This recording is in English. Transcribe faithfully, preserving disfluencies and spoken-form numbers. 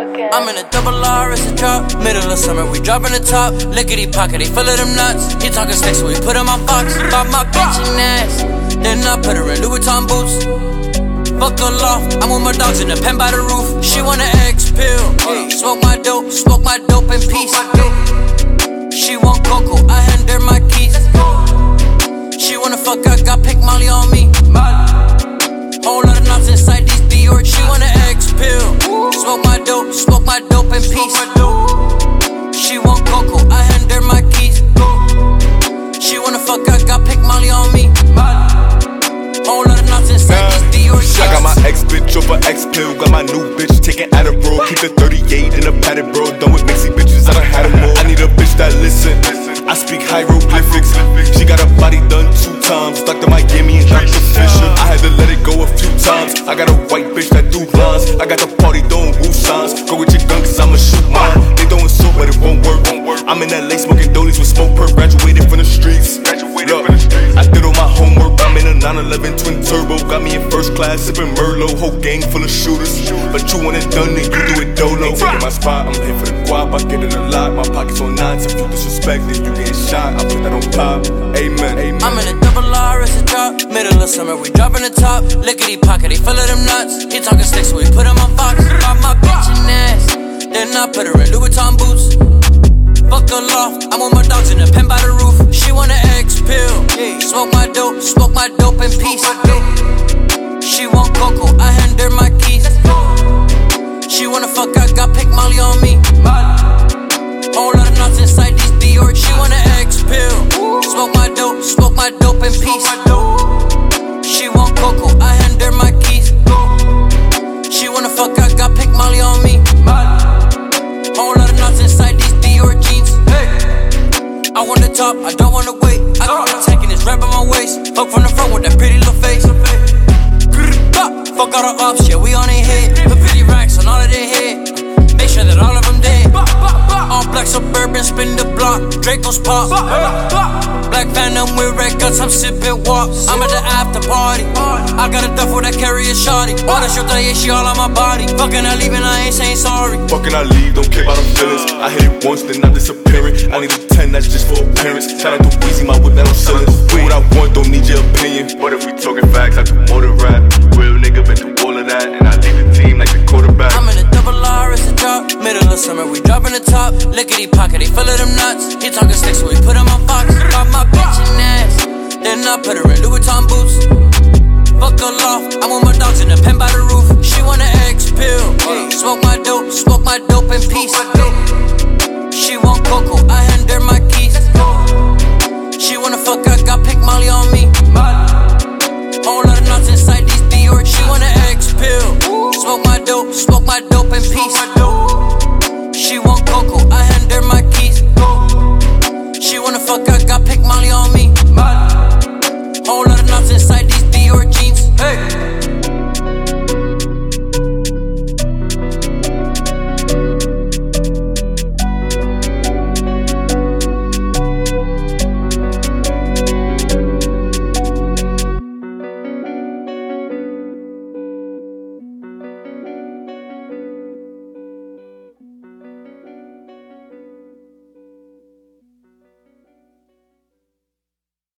Okay. I'm in a double R, it's a drop. Middle of summer, we dropping the top. Lickety pocket, they full of them nuts. He talking sticks, so we put him on Fox. Got my bitch in ass, then I put her in Louis Vuitton boots. Fuck her loft, I'm with my dogs in the pen by the roof. She want an X pill, smoke my dope, smoke my dope in peace. She want cocoa, I hand her my keys. She wanna fuck, I got pink Molly on me. Whole lot of knots inside these Dior. She want an X pill, smoke my dope, smoke my dope in peace. She want cocoa, I hand her my keys. She wanna fuck, I got pink Molly on me. Whole lot of knots inside these Dior. I got my ex bitch over X pill, got my new bitch taking Adderall. Keep the thirty-eight in a padded bro, done with mixy bitches, I done had them all. I need a bitch that listen, I speak hieroglyphics. She got her body done two times, Doctor Miami and Doctor Fisher. I had to let it go a few times. I got a white bitch that do lines. I got the party doing woo signs. Go with your gun cause I'ma shoot mine. They throwing soap but it won't work. I'm in L A smoking dolies with smoke per. Graduated from the streets. Look, I did all my homework. I'm in a nine eleven twin turbo. Got me in first class sipping Merlot. Whole gang full of shooters, but you want it done then you do it dolo. Ain't taking my spot, I'm here for the guap. I get it a lot, my pockets on nines. If you disrespect it, you getting shot. I put that on pop. Amen, amen. I'm in a double R, it's a drop. Middle of summer, we dropping the top. Lickety pocket, they full of them nuts. He talking sticks, so we put him on Fox. Got my bitch in ass, then I put her in Louis Vuitton boots. Fuck her loft, I'm with my dogs in the pen by the roof. She want an X pill, smoke my dope, smoke my dope in peace. She want cocoa, I hand her my keys. She wanna fuck, I got pink Molly on me. Whole lot of knots inside these Dior. She want an X pill, smoke my dope, smoke my dope in peace. She want cocoa, I hand her my keys. She wanna fuck, I got pink Molly on me. Whole lot of knots inside these Dior jeans. I want the top, I don't wanna wait. I got the tank and it's wrapped on my waist. Fuck from the front with that pretty little face. Fuck all the ops, yeah, we on their head. Put fifty racks on all of their head. Make sure that all of them dead. All black suburban, spin the block. Draco's pop. Black Phantom with red guts, I'm sipping walks. I'm at the after party. I got a duffel that carry a shawty. All that shit that yeah, she all on my body. Fucking I leave and I ain't saying sorry. Fucking I leave, don't care about them feelings. I hit it once, then I'm disappearing. I need a ten, that's just for appearance. Shout out to Weezy, my whip that on cylinders. Do what I want, don't need your opinion. But if we talking facts, I do more than rap. Real nigga been through all of that, and I lead the team like the quarterback. I'm in a double R, it's a drop. Middle of summer, we dropping the top. Lickety pocket, they full of them nuts. He talking sticks, so we put him on Fox. Got my bitch in ass, then I put her in Louis Vuitton boots. Fuck her loft, I'm with my dogs in the pen by the roof. She want an X pill, smoke my dope, smoke my dope in peace. She want cocoa, I hand her my keys. She wanna fuck, I got pink Molly on me. Whole lot of knots inside these Dior. She want an X pill, smoke my dope, smoke my dope in peace. She want cocoa, I hand her my keys. She wanna fuck, I got pink Molly on me. Whole lot of knots inside these Dior jeans. Hey.